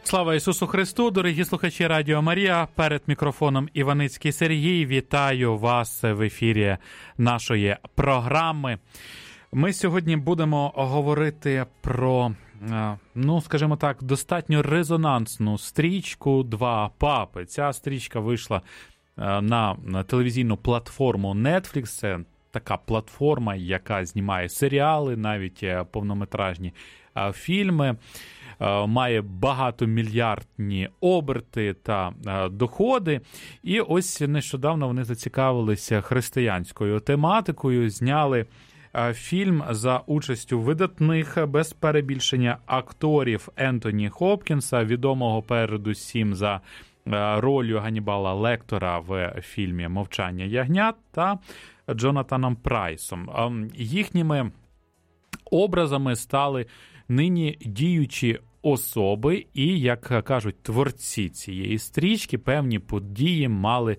Слава Ісусу Христу, дорогі слухачі Радіо Марія, перед мікрофоном Іваницький Сергій. Вітаю вас в ефірі нашої програми. Ми сьогодні будемо говорити про, скажімо так, достатньо резонансну стрічку «Два папи». Ця стрічка вийшла на телевізійну платформу Netflix. Це така платформа, яка знімає серіали, навіть повнометражні фільми. Має багатомільярдні оберти та доходи. І ось нещодавно вони зацікавилися християнською тематикою, зняли фільм за участю видатних, без перебільшення, акторів Ентоні Хопкінса, відомого передусім за ролью Ганнібала Лектора в фільмі «Мовчання ягнят», та Джонатаном Прайсом. Їхніми образами стали нині діючі особи і, як кажуть творці цієї стрічки, певні події мали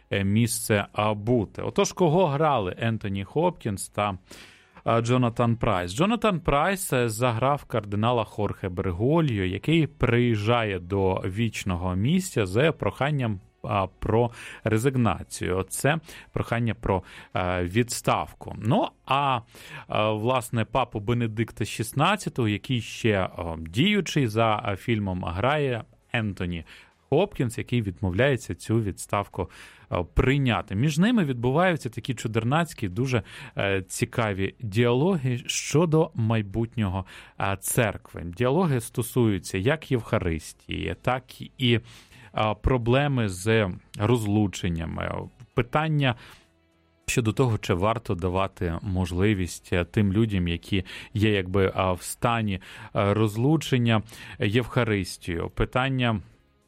місце бути. Отож, кого грали Ентоні Хопкінс та Джонатан Прайс? Джонатан Прайс заграв кардинала Хорхе Бергольо, який приїжджає до вічного місця з проханням про резигнацію. Це прохання про відставку. Ну, а власне папу Бенедикта XVI, який ще діючий за фільмом, грає Ентоні Хопкінс, який відмовляється цю відставку прийняти. Між ними відбуваються такі чудернацькі, дуже цікаві діалоги щодо майбутнього церкви. Діалоги стосуються як Євхаристії, так і проблеми з розлученнями, питання щодо того, чи варто давати можливість тим людям, які є якби в стані розлучення, Євхаристію. Питання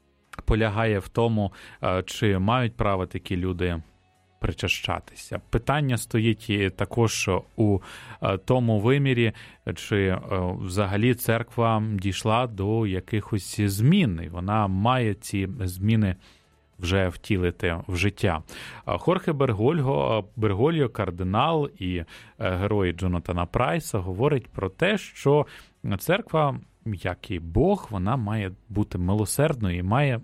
полягає в тому, чи мають право такі люди причащатися. Питання стоїть і також у тому вимірі, чи взагалі церква дійшла до якихось змін, і вона має ці зміни вже втілити в життя. Хорхе Бергольо, кардинал і герой Джонатана Прайса, говорить про те, що церква, як і Бог, вона має бути милосердною і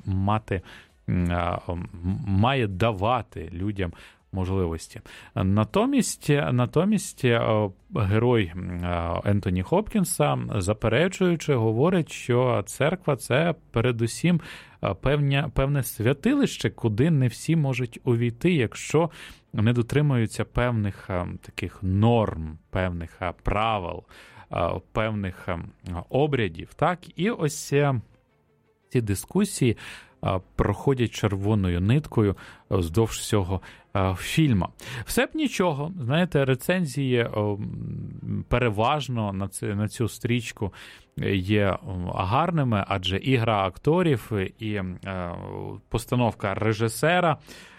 має давати людям можливості. Натомість герой Ентоні Хопкінса, заперечуючи, говорить, що церква – це передусім певне святилище, куди не всі можуть увійти, якщо не дотримуються певних таких норм, певних правил, певних обрядів. Так? І ось ці дискусії проходять червоною ниткою вздовж всього фільму. Все б нічого, знаєте, рецензії переважно на цю стрічку є гарними, адже і гра акторів, і постановка режисера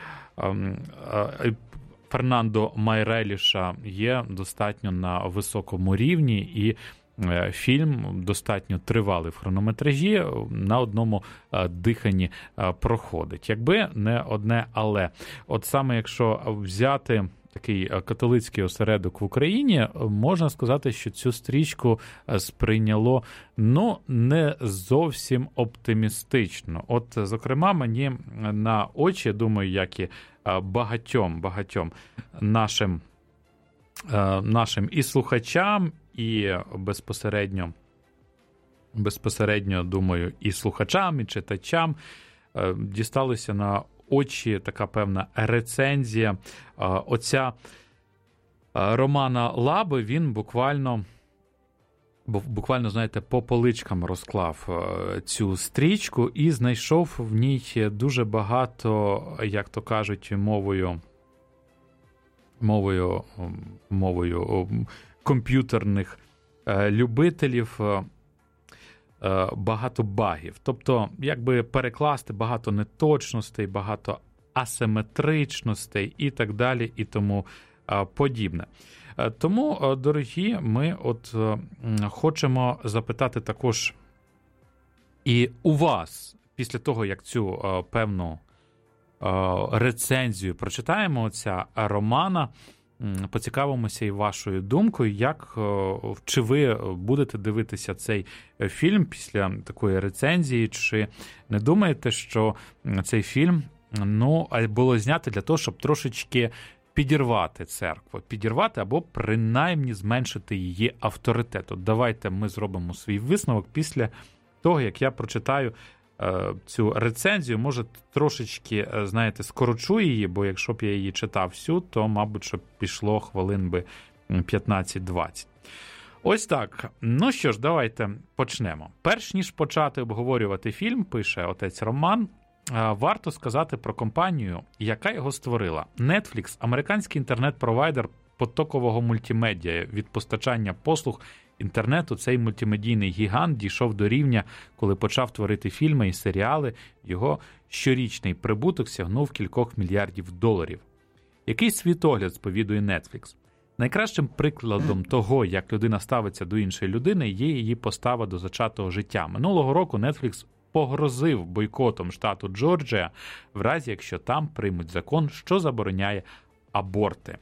Фернандо Майреліша є достатньо на високому рівні, і фільм достатньо тривалий в хронометражі, на одному диханні проходить. Якби не одне «але». От саме якщо взяти такий католицький осередок в Україні, можна сказати, що цю стрічку сприйняло, не зовсім оптимістично. От, зокрема, мені на очі, думаю, як і багатьом нашим і слухачам, і безпосередньо, думаю, і слухачам, і читачам дісталося на очі така певна рецензія отця Романа Лаби. Він буквально, знаєте, по поличкам розклав цю стрічку і знайшов в ній дуже багато, як то кажуть, мовою комп'ютерних любителів, багато багів. Тобто, якби перекласти багато неточностей, багато асиметричностей і так далі, і тому подібне. Тому, дорогі, ми хочемо запитати також і у вас, після того, як цю певну рецензію прочитаємо отця Романа, поцікавимося і вашою думкою, чи ви будете дивитися цей фільм після такої рецензії, чи не думаєте, що цей фільм було знято для того, щоб трошечки підірвати церкву, або принаймні зменшити її авторитет. От давайте ми зробимо свій висновок після того, як я прочитаю цю рецензію. Може, трошечки, скорочу її, бо якщо б я її читав всю, то, мабуть, щоб пішло хвилин би 15-20. Ось так. Ну що ж, давайте почнемо. Перш ніж почати обговорювати фільм, пише отець Роман, варто сказати про компанію, яка його створила. Netflix – американський інтернет-провайдер потокового мультимедіа. Від постачання послуг інтернету цей мультимедійний гігант дійшов до рівня, коли почав творити фільми і серіали, його щорічний прибуток сягнув кількох мільярдів доларів. Який світогляд сповідує Netflix? Найкращим прикладом того, як людина ставиться до іншої людини, є її постава до зачатого життя. Минулого року Netflix погрозив бойкотом штату Джорджія, в разі якщо там приймуть закон, що забороняє аборти.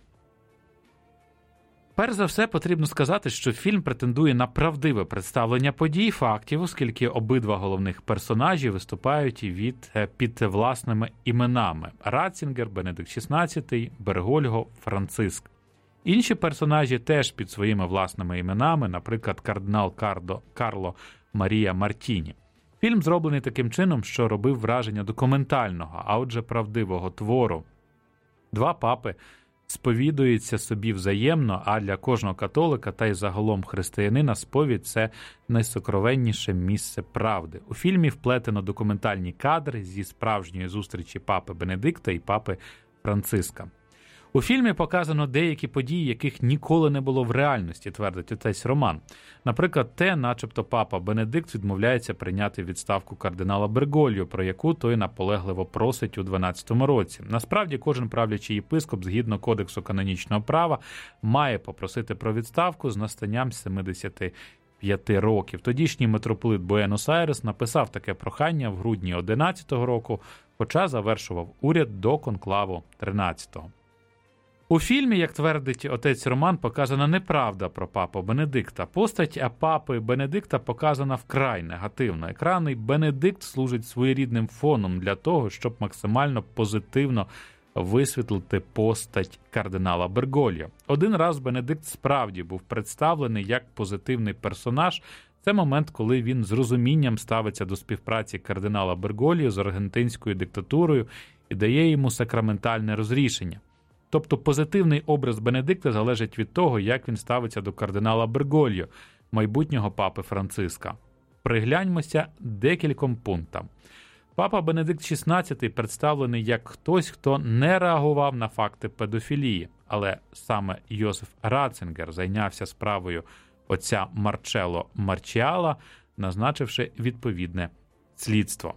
Перш за все, потрібно сказати, що фільм претендує на правдиве представлення подій, фактів, оскільки обидва головних персонажі виступають під власними іменами – Ратцінгер, Бенедикт XVI, Бергольго, Франциск. Інші персонажі теж під своїми власними іменами, наприклад, кардинал Карло Марія Мартіні. Фільм зроблений таким чином, що робив враження документального, а отже правдивого твору. Два папи сповідуються собі взаємно, а для кожного католика та й загалом християнина сповідь – це найсокровенніше місце правди. У фільмі вплетено документальні кадри зі справжньої зустрічі папи Бенедикта і папи Франциска. У фільмі показано деякі події, яких ніколи не було в реальності, твердить отець Роман. Наприклад, начебто папа Бенедикт відмовляється прийняти відставку кардинала Бергольо, про яку той наполегливо просить у 12-му році. Насправді, кожен правлячий єпископ, згідно Кодексу канонічного права, має попросити про відставку з настанням 75 років. Тодішній митрополит Буенос-Айрес написав таке прохання в грудні 11-го року, хоча завершував уряд до конклаву 13-го. У фільмі, як твердить отець Роман, показана неправда про папу Бенедикта. Постать папи Бенедикта показана вкрай негативно. Екранний Бенедикт служить своєрідним фоном для того, щоб максимально позитивно висвітлити постать кардинала Бергольо. Один раз Бенедикт справді був представлений як позитивний персонаж. Це момент, коли він з розумінням ставиться до співпраці кардинала Бергольо з аргентинською диктатурою і дає йому сакраментальне розрішення. Тобто позитивний образ Бенедикта залежить від того, як він ставиться до кардинала Бергольо, майбутнього папи Франциска. Пригляньмося декільком пунктам. Папа Бенедикт XVI представлений як хтось, хто не реагував на факти педофілії, але саме Йозеф Ратцінгер зайнявся справою отця Марчелло Марчіала, назначивши відповідне слідство.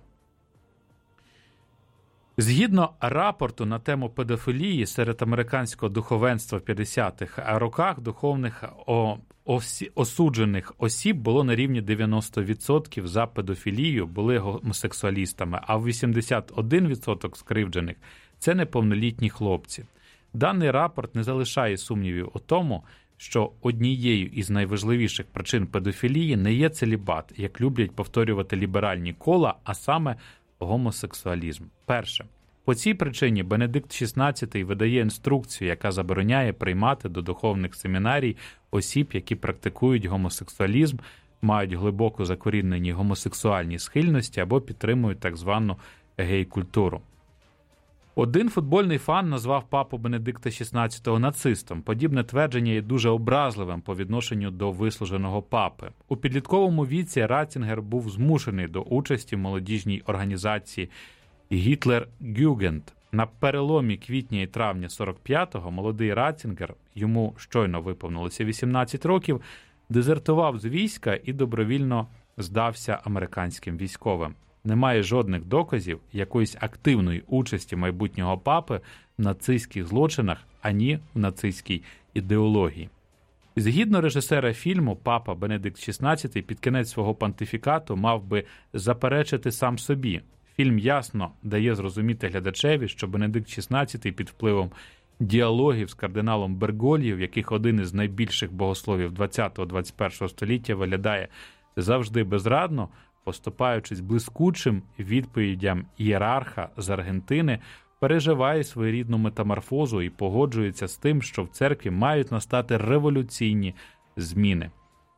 Згідно рапорту на тему педофілії серед американського духовенства в 50-х роках, духовних осуджених осіб було на рівні 90% за педофілію були гомосексуалістами, а 81% скривджених – це неповнолітні хлопці. Даний рапорт не залишає сумнівів у тому, що однією із найважливіших причин педофілії не є целібат, як люблять повторювати ліберальні кола, а саме гомосексуалізм. Перше. По цій причині Бенедикт XVI видає інструкцію, яка забороняє приймати до духовних семінарій осіб, які практикують гомосексуалізм, мають глибоко закорінені гомосексуальні схильності або підтримують так звану гей-культуру. Один футбольний фан назвав папу Бенедикта XVI нацистом. Подібне твердження є дуже образливим по відношенню до вислуженого папи. У підлітковому віці Ратцінгер був змушений до участі в молодіжній організації «Гітлер-Гюгенд». На переломі квітня і травня 45-го молодий Ратцінгер, йому щойно виповнилося 18 років, дезертував з війська і добровільно здався американським військовим. Немає жодних доказів якоїсь активної участі майбутнього папи в нацистських злочинах, ані в нацистській ідеології. Згідно режисера фільму, папа Бенедикт XVI під кінець свого понтифікату мав би заперечити сам собі. Фільм ясно дає зрозуміти глядачеві, що Бенедикт XVI під впливом діалогів з кардиналом Бергольо, в яких один із найбільших богословів 20-21 століття виглядає завжди безрадно, поступаючись блискучим відповідям ієрарха з Аргентини, переживає своєрідну метаморфозу і погоджується з тим, що в церкві мають настати революційні зміни.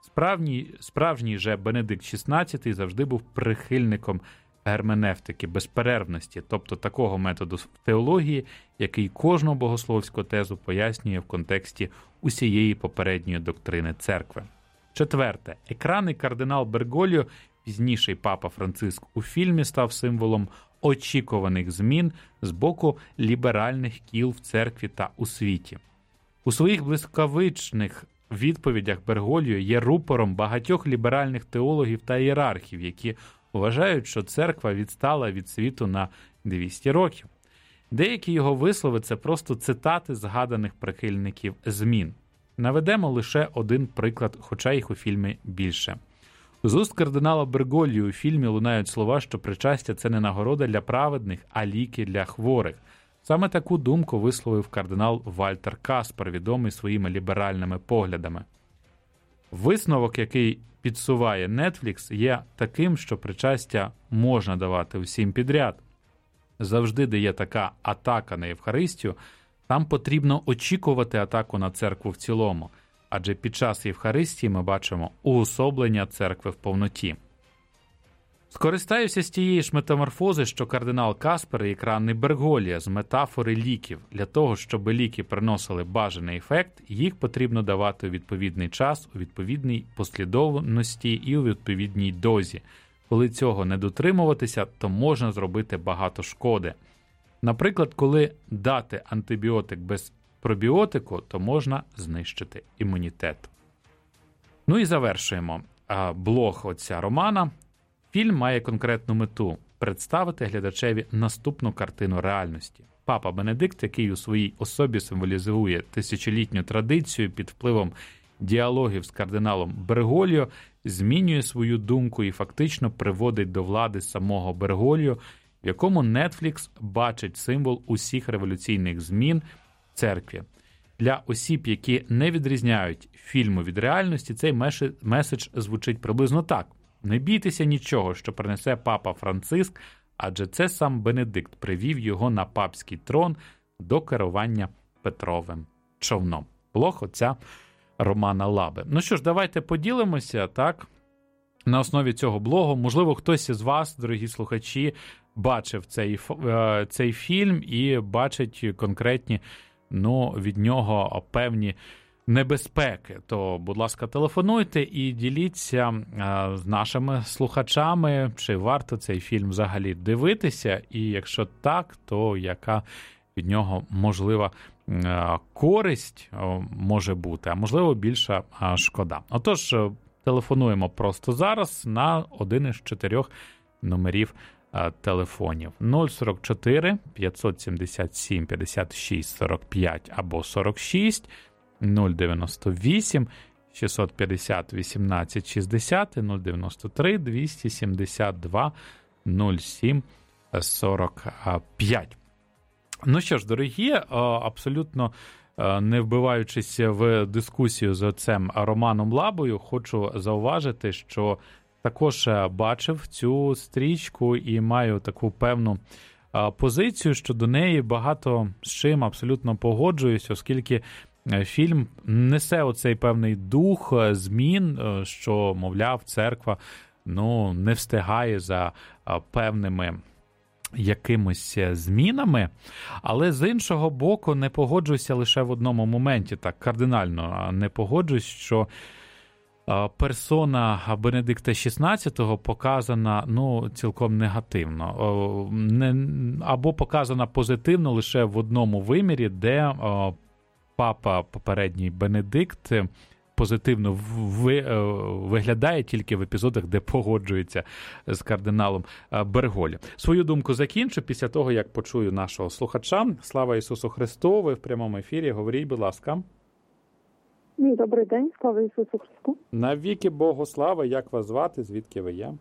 Справжній же Бенедикт XVI завжди був прихильником герменевтики, безперервності, тобто такого методу в теології, який кожну богословську тезу пояснює в контексті усієї попередньої доктрини церкви. Четверте. Екранний кардинал Бергольо, пізніший папа Франциск, у фільмі став символом очікуваних змін з боку ліберальних кіл в церкві та у світі. У своїх блискавичних відповідях Бергольо є рупором багатьох ліберальних теологів та ієрархів, які вважають, що церква відстала від світу на 200 років. Деякі його вислови – це просто цитати згаданих прихильників змін. Наведемо лише один приклад, хоча їх у фільмі більше. З уст кардинала Бергольо у фільмі лунають слова, що причастя – це не нагорода для праведних, а ліки для хворих. Саме таку думку висловив кардинал Вальтер Каспер, відомий своїми ліберальними поглядами. Висновок, який підсуває Netflix, є таким, що причастя можна давати всім підряд. Завжди, де є така атака на Євхаристію, там потрібно очікувати атаку на церкву в цілому, адже під час Євхаристії ми бачимо уособлення церкви в повноті. Скористаюся з тієї ж метаморфози, що кардинал Каспер і екранний Бергольо з метафори ліків. Для того, щоб ліки приносили бажаний ефект, їх потрібно давати у відповідний час, у відповідній послідовності і у відповідній дозі. Коли цього не дотримуватися, то можна зробити багато шкоди. Наприклад, коли дати антибіотик без пробіотику, то можна знищити імунітет. Ну і завершуємо блог отця Романа. Фільм має конкретну мету – представити глядачеві наступну картину реальності. Папа Бенедикт, який у своїй особі символізує тисячолітню традицію під впливом діалогів з кардиналом Бергольо, змінює свою думку і фактично приводить до влади самого Бергольо, в якому Netflix бачить символ усіх революційних змін в церкві. Для осіб, які не відрізняють фільму від реальності, цей меседж звучить приблизно так. Не бійтеся нічого, що принесе папа Франциск, адже це сам Бенедикт привів його на папський трон до керування Петровим човном. Блог отця Романа Лаби. Ну що ж, давайте поділимося, так, на основі цього блогу. Можливо, хтось із вас, дорогі слухачі, бачив цей фільм і бачить конкретні, від нього певні небезпеки. То, будь ласка, телефонуйте і діліться з нашими слухачами, чи варто цей фільм взагалі дивитися, і якщо так, то яка від нього можлива користь може бути, а можливо більша шкода. Отож, телефонуємо просто зараз на один із 4 номерів телефонів 044 577 56 45 або 46, 098 650 18 60, 093 272 07 45. Ну що ж, дорогі, абсолютно не вбиваючись в дискусію з отцем Романом Лабою, хочу зауважити, що також бачив цю стрічку і маю таку певну позицію, що до неї багато з чим абсолютно погоджуюсь, оскільки фільм несе оцей певний дух змін, що, мовляв, церква не встигає за певними якимось змінами, але з іншого боку не погоджуюся лише в одному моменті, так кардинально не погоджуюсь, що персона Бенедикта XVI показана цілком негативно, або показана позитивно лише в одному вимірі, де папа попередній Бенедикт позитивно виглядає тільки в епізодах, де погоджується з кардиналом Бергольо. Свою думку закінчу після того, як почую нашого слухача. Слава Ісусу Христу! Ви в прямому ефірі. Говоріть, будь ласка. Добрий день, слава Ісусу Христу. Навіки Богу слава. Як вас звати? Звідки ви є?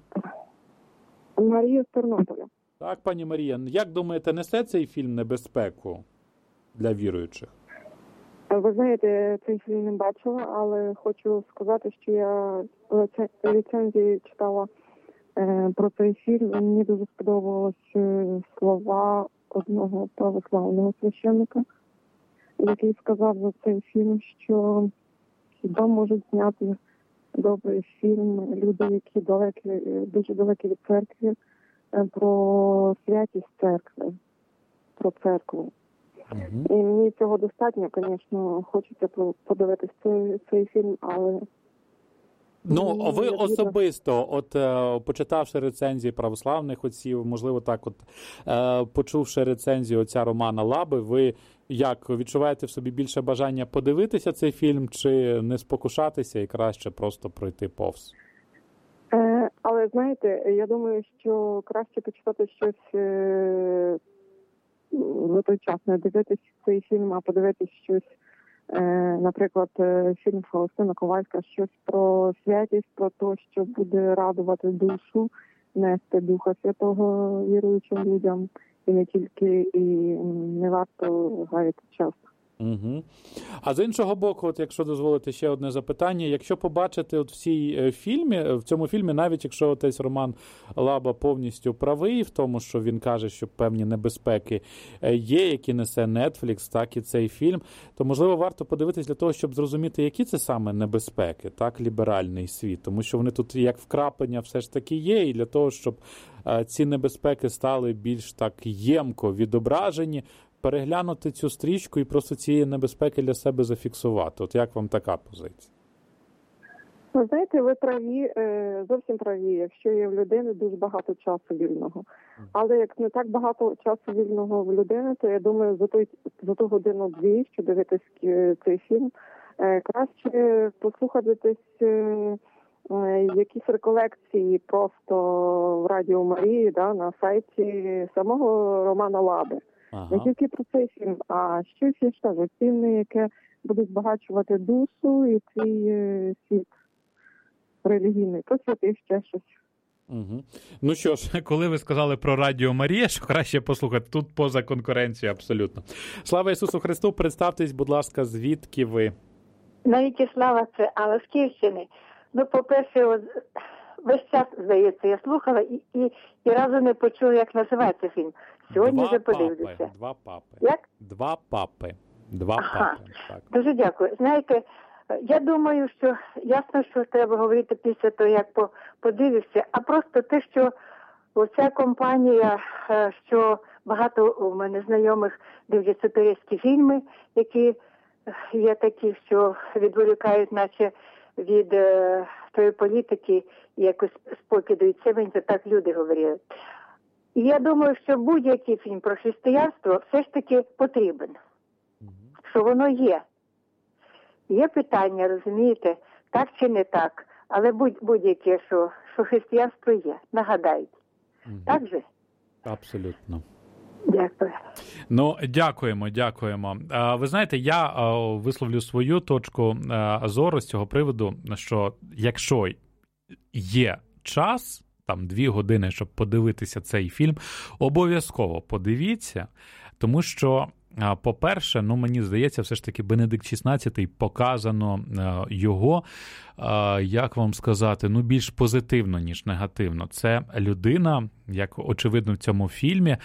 Марія з Тернополя. Так, пані Марія. Як думаєте, несе цей фільм небезпеку? для віруючих? Ви знаєте, цей фільм не бачила, але хочу сказати, що я ліцензії читала про цей фільм. Мені дуже сподобалися слова одного православного священника, який сказав за цей фільм, що хіба можуть зняти добрий фільм люди, які дуже далекі від церкви, про святість церкви, про церкву. І мені цього достатньо, звісно, хочеться подивитися цей фільм, але... Ну, ви особисто, почитавши рецензії православних отців, можливо, так почувши рецензію отця Романа Лаби, ви як, відчуваєте в собі більше бажання подивитися цей фільм, чи не спокушатися і краще просто пройти повз? Але, знаєте, я думаю, що краще почитати щось за той час, не дивитися цей фільм, а подивитися щось, наприклад, фільм Фаустина Ковальська, щось про святість, про те, що буде радувати душу, нести Духа Святого віруючим людям, і не тільки, і не варто гаяти час. Угу. А з іншого боку, якщо дозволите ще одне запитання, якщо побачити в цьому фільмі, навіть якщо отець Роман Лаба повністю правий в тому, що він каже, що певні небезпеки є, які несе Netflix, так і цей фільм, то, можливо, варто подивитись для того, щоб зрозуміти, які це саме небезпеки, так, ліберальний світ, тому що вони тут як вкраплення все ж таки є, і для того, щоб ці небезпеки стали більш так ємко відображені, переглянути цю стрічку і просто ці небезпеки для себе зафіксувати. От як вам така позиція? Ви знаєте, ви праві, зовсім праві, якщо є в людини дуже багато часу вільного. Але як не так багато часу вільного в людини, то я думаю, за ту годину-дві, що дивитись цей фільм, краще послухатись якісь реколекції просто в Радіо Марії, на сайті самого Романа Лаби. Ага. Не тільки про цей фільм, а щось ще цінне, яке буде збагачувати душу і твій світ релігійний. Посвяти ще щось. Угу. Ну що ж, коли ви сказали про Радіо Марія, що краще послухати, тут поза конкуренцією абсолютно. Слава Ісусу Христу, представтесь, будь ласка, звідки ви? Навіки слава, це Алла з Київщини. Ну, по-перше, весь час, здається, я слухала і разу не почула, як називається фільм. Сьогодні вже подивлюся. Два папи. Як? Два папи. Так. Дуже дякую. Знаєте, я думаю, що ясно, що треба говорити після того, як подивишся, а просто те, що оця компанія, що багато у мене знайомих дивляться турецькі фільми, які є такі, що відволікають наче від тої політики і якось спокидають себе, це так люди говорять. І я думаю, що будь-який фільм про християнство все ж таки потрібен, що воно є. Є питання, розумієте, так чи не так, але будь-яке, що християнство є, нагадають. Так же? Абсолютно. Дякую. Ну, дякуємо. Ви знаєте, я висловлю свою точку зору з цього приводу, що якщо є час, там 2 години, щоб подивитися цей фільм, обов'язково подивіться, тому що, по-перше, мені здається, все ж таки Бенедикт XVI показано його, як вам сказати, більш позитивно, ніж негативно. Це людина, як очевидно в цьому фільмі,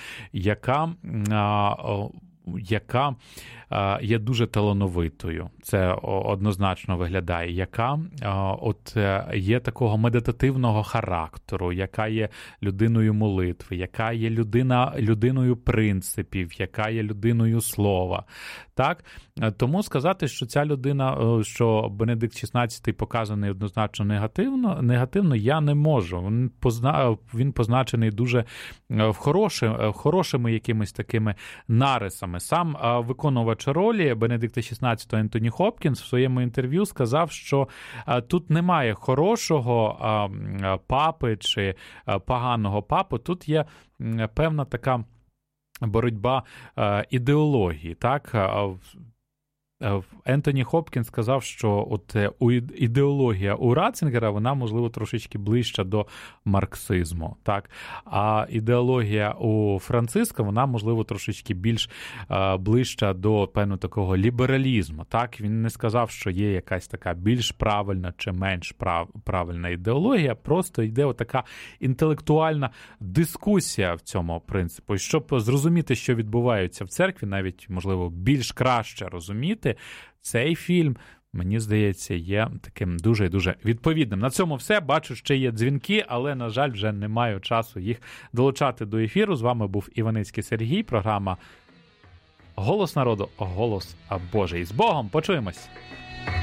яка є дуже талановитою. Це однозначно виглядає, яка є такого медитативного характеру, яка є людиною молитви, яка є людиною принципів, яка є людиною слова. Так? Тому сказати, що ця людина, що Бенедикт XVI показаний однозначно негативно, я не можу. Він позначений дуже хорошими якимись такими нарисами. Сам виконувач ролі Бенедикта XVI Ентоні Хопкінс в своєму інтерв'ю сказав, що тут немає хорошого папи чи поганого папи, тут є певна така боротьба ідеології, так? Ентоні Хопкінс сказав, що от ідеологія у Ратцингера, вона, можливо, трошечки ближча до марксизму, так? А ідеологія у Франциска, вона, можливо, трошечки більш ближча до, певно, такого лібералізму, так? Він не сказав, що є якась така більш правильна чи менш правильна ідеологія, просто йде отака інтелектуальна дискусія в цьому принципі. Щоб зрозуміти, що відбувається в церкві, навіть, можливо, більш краще розуміти, цей фільм, мені здається, є таким дуже і дуже відповідним. На цьому все. Бачу, ще є дзвінки, але, на жаль, вже не маю часу їх долучати до ефіру. З вами був Іваницький Сергій, програма «Голос народу», «Голос Божий». З Богом! Почуємось!